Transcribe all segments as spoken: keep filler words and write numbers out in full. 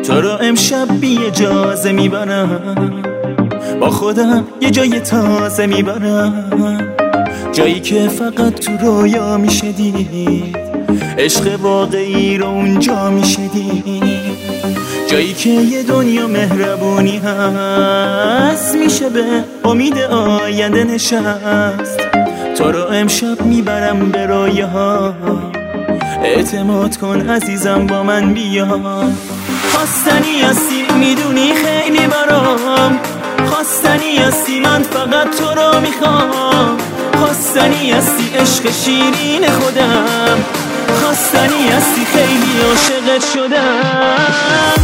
تو رو امشب بی اجازه میبرم، با خودم یه جای تازه میبرم، جایی که فقط تو رویا میشه دید، عشق واقعی رو اونجا میشه دید، جایی که یه دنیا مهربونی هست، میشه به امید آینده نشست. تو رو امشب میبرم به رویا، اعتماد کن عزیزم با من بیا. خواستنی هستی میدونی خیلی برام، خواستنی هستی من فقط تو رو میخوام، خواستنی هستی عشق شیرین خودم، خواستنی هستی خیلی عاشقت شدم.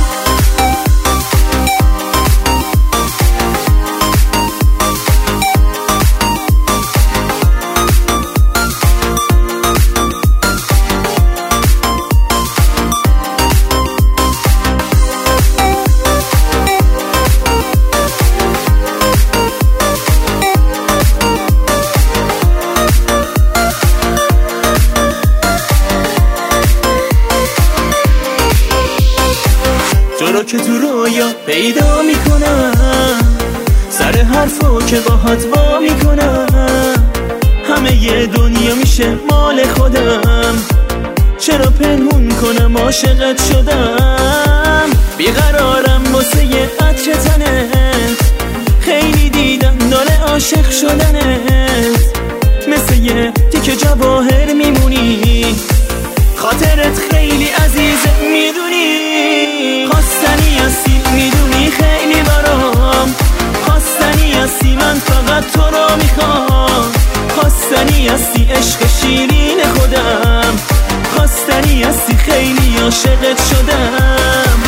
تو رو که تو رویا پیدا میکنم، سر حرفو که باهات وا میکنم، همه ی دنیا میشه مال خودم، چرا پنهون کنم عاشقت شدم. بیقرارم واسه یه عطر تنت، خیلی دیدم ناله عاشق شدنت، مثل یه تیکه جواهر میمونی، خاطرت خیلی عزیزه میدونی. خواستنی هستی میدونی خیلی برام، خواستنی هستی من فقط تو رو میخوام، خواستنی هستی عشق شیرین خودم، خواستنی هستی خیلی عاشقت شدم.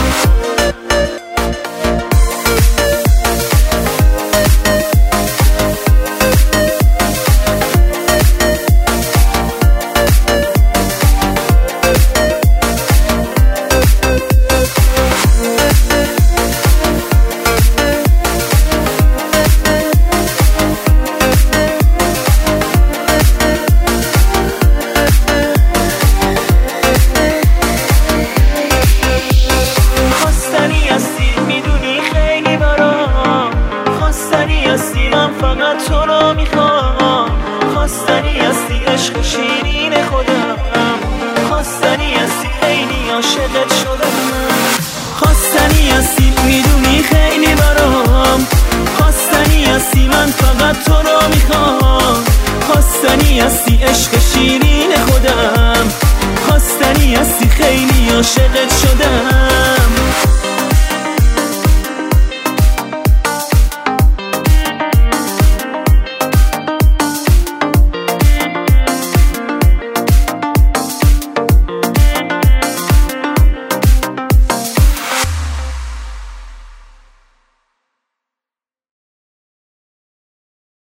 من فقط تو رو میخوام، خواستنی هستی عشق شیرین خودم، خواستنی هستی خیلی عاشقت شدم. خواستنی هستی میدونی خیلی برام، خواستنی هستی من فقط تو رو میخوام، خواستنی هستی عشق شیرین خودم، خواستنی هستی خیلی عاشقت شدم.